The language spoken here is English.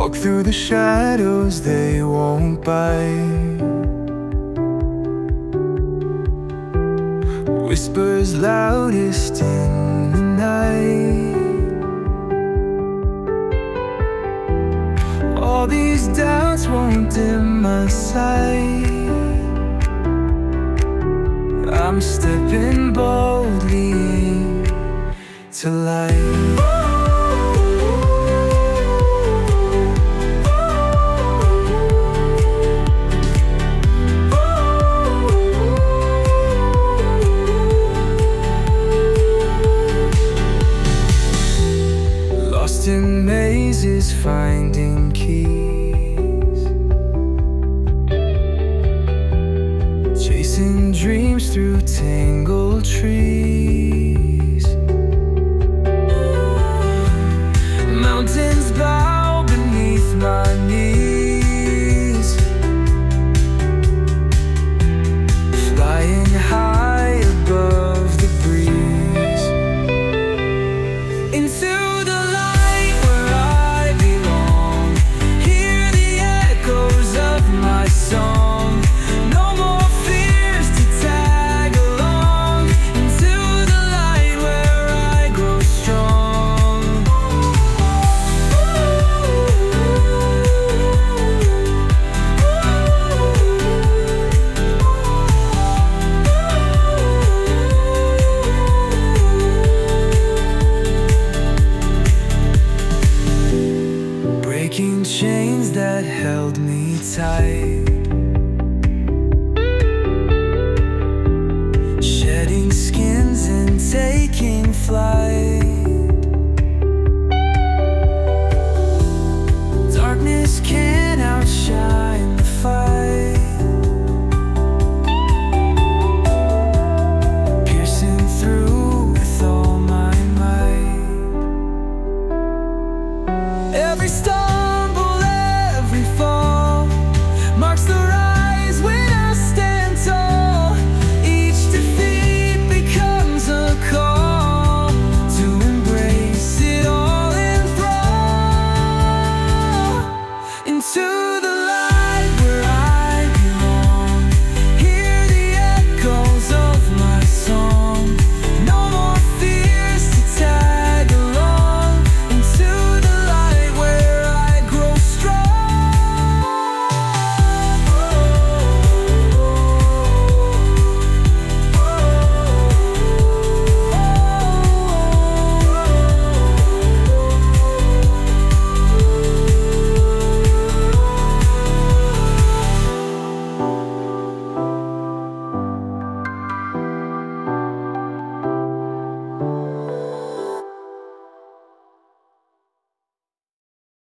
Walk through the shadows, they won't bite. Whispers loudest in the night. All these doubts won't dim my sight. I'm stepping boldly to light. Lost in mazes, finding keys, chasing dreams through tangled trees. Mountains bow beneath my knees, flying high above the breeze. Into the light where I belong, hear the echoes of my song. No more fears to tag along. Into the light where I grow strong. Breaking chains that held me tight, shedding skins and taking